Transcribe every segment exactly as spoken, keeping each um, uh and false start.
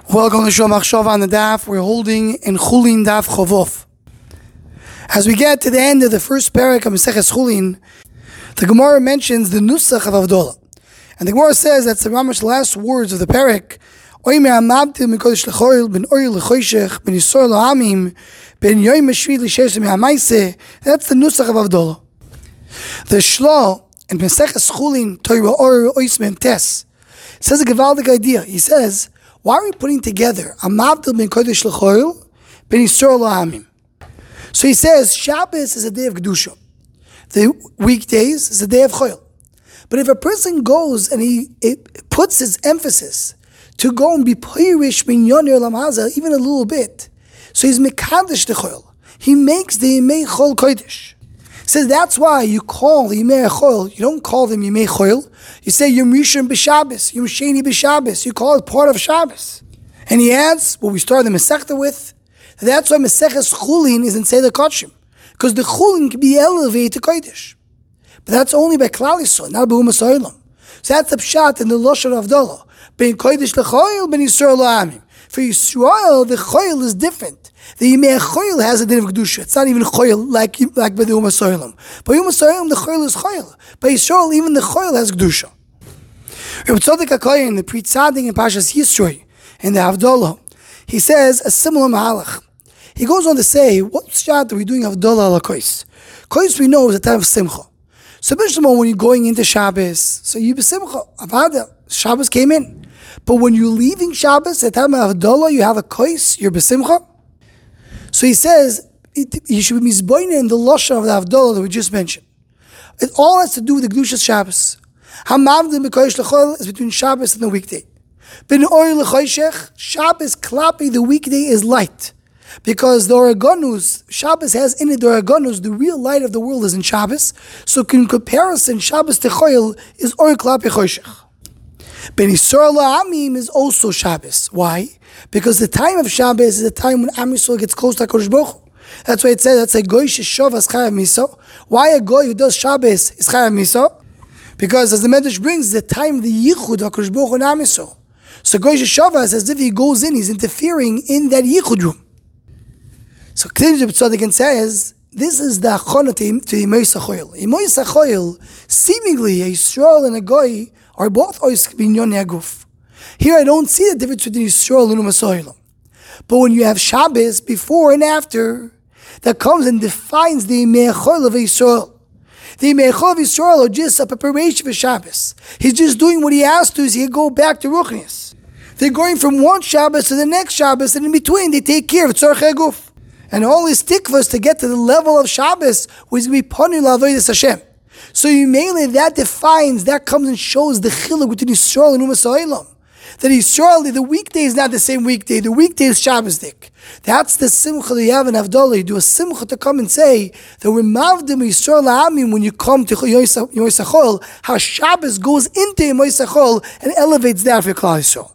Welcome to Shul Machshava on the Daf. We're holding in Chulin Daf Chavov. As we get to the end of the first parak of Maseches Chulin, the Gemara mentions the Nusach of Havdalah. And the Gemara says that's the Ramash's last words of the parak. Oimer amabtil mikodesh lechoil ben oil lechoshech ben yisor lo'amim ben yoyim meshvid l'shesh me'amaise. That's the Nusach of Havdalah. The Shlo in Maseches Chulin Torah or Ois Mem Tes says a gewaldig idea. He says, why are we putting together a mabdil ben kodesh lechoil ben yisor lo'amim? So he says Shabbos is a day of kedusha. The weekdays is a day of choil. But if a person goes and he it puts his emphasis to go and be pirish minyan olam haza even a little bit, so he's mekadesh the choil. He makes the yimei chol kodesh. He says that's why you call the yimei chol. You don't call them yimei chol. You say Yom Rishon b'Shabbos, Yom Sheni b'Shabbos. You call it part of Shabbos. And he adds what we started the Masechta with. That's why Maseches Chulin is in Seder Kodshim, because the Chulin can be elevated to kodesh. But that's only by Klal Yisrael, not by Umas Olam. So that's the pshat in the Lashon of Havdalah. Ben kodesh lechoil, ben Yisrael lo'amim. For Yisrael, the choil is different. The Yimei choil has a din of kedusha. It's not even choil like like by the Umas Olam. By Umas Olam, the choil is choil. By Yisrael, even the choil has kedusha. Reb Tzadok HaKohen, the Pri Tzadik in Pashas Yisroi, in the Havdalah, he says a similar mahalach. He goes on to say, what pshat are we doing Havdalah ala kois? Kois we know is a time of simcha. So when you're going into Shabbos, so you be simcha, avada, Shabbos came in. But when you're leaving Shabbos, at the time of Havdalah, you have a kois, you're besimcha. So he says, it, you should be mizboine in the lashon of the Havdalah that we just mentioned. It all has to do with the Kedushas Shabbos. Hamavdim b'kodesh lechol is between Shabbos and the weekday. Ben oil lechoshech, Shabbos klapi, the weekday is light. Because the Oregonus, Shabbos has in it the Oregonus, the real light of the world is in Shabbos. So in comparison, Shabbos techoil is or klapi choshech. Ben Yisrael lo'amim is also Shabbos. Why? Because the time of Shabbos is the time when Am Yisrael gets close to HaKadosh Baruch Hu. That's why it says that's a goy sheshov as chayav miso. Why a goy who does Shabbos is chayav miso? Because as the Medrash brings, the time of the yichud of HaKadosh Baruch Hu and Am Yisrael. So goy sheshov is as if he goes in, he's interfering in that yichud room. So K'tiv Tzadikin says, this is the achona to Yimei Sachoil. Yimei Sachoil, seemingly a Yisrael and a Goy are both ois binyon yaguf. Here I don't see the difference between Yisrael and Umas Olam. But when you have Shabbos before and after, that comes and defines the Yimei Chol of Yisrael. The Yimei Chol of Yisrael are just a preparation for Shabbos. He's just doing what he has to, is he go back to Ruchnius. They're going from one Shabbos to the next Shabbos, and in between they take care of Tzorch Yaguf. And all his tikvahs to get to the level of Shabbos was going to be panu la'avodas Hashem. So you mainly that defines, that comes and shows the chiluk between Yisrael and Umas Olam. That Yisrael, the weekday is not the same weekday. The weekday is Shabbos dik. That's the simcha that you have in Havdalah. You do a simcha to come and say that we're mavdim Yisrael la'amim when you come to Yimei Sachoil, how Shabbos goes into Yimei Sachoil and elevates that for Klal Yisrael.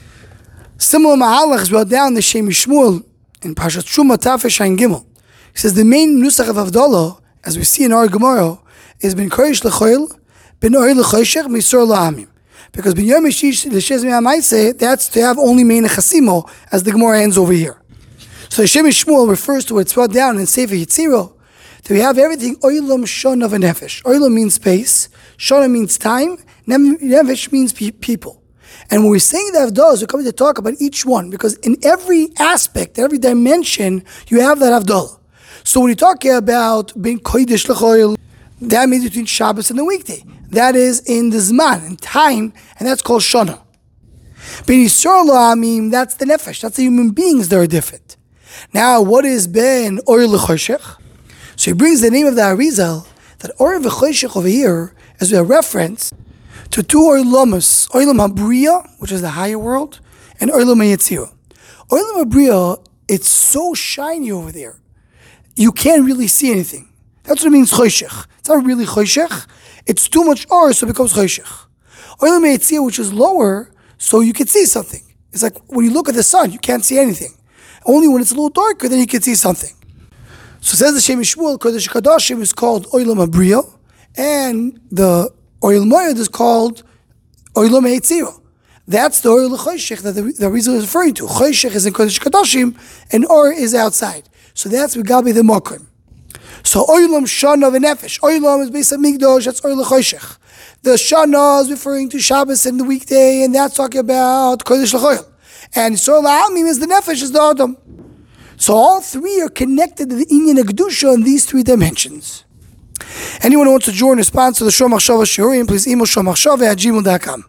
Similar mahalach is brought down the Shem Shmuel in Parashat Truma Tafesh Ein Gimel. He says the main nusach of Havdalah, as we see in our Gemara, is ben kodesh lechoil, ben oil lechoshech, misor lo'amim. Because ben yom mishish l'shez me'amaise, that's to have only mein chasimo, as the Gemara ends over here. So Hashem Shmuel refers to what's brought down in Sefer Yitziro, that we have everything oilam shon of a nefesh. Oilam means space, shona means time, nefesh means pe- people. And when we're saying the Havdalah, we're coming to talk about each one, because in every aspect, every dimension, you have that Havdalah. So when you're talking about being kodesh lechoil, that means between Shabbos and the weekday. That is in the Zman, in time, and that's called Shana. Ben Yisrael lo'amim, that's the nefesh, that's the human beings that are different. Now, what is ben or lechoshech? So he brings the name of the Arizal, that or v'choshech over here, as a reference to two oilamos, oilam habriya, which is the higher world, and oilam hayetzira. Oilam habriya, it's so shiny over there, you can't really see anything. That's what it means choshech. It's not really choshech. It's too much or, so it becomes choshech. Oilam hayetzira, which is lower, so you can see something. It's like when you look at the sun, you can't see anything. Only when it's a little darker, then you can see something. So says the Shem Shmuel, Kodesh Kadashim is called oilam habriya, and the Oil Moed is called Oilam Hayetzira. That's the Or L'Choshech that the, the reason is referring to. Choshech is in Kodesh Kadoshim, and Or is outside. So that's Gabi the Mokim. So Oilam Shana v'Nefesh. Oilam is based on Migdosh, that's Or L'Choshech. The Shana is referring to Shabbos and the weekday, and that's talking about Kodesh L'Choyel. And Yisrael La'amim is the Nefesh, is the Adam. So all three are connected to the Inyan Kedusha in these three dimensions. Anyone who wants to join or sponsor the Shomach Shava Shiurim, please email shomachshava at gmail dot com.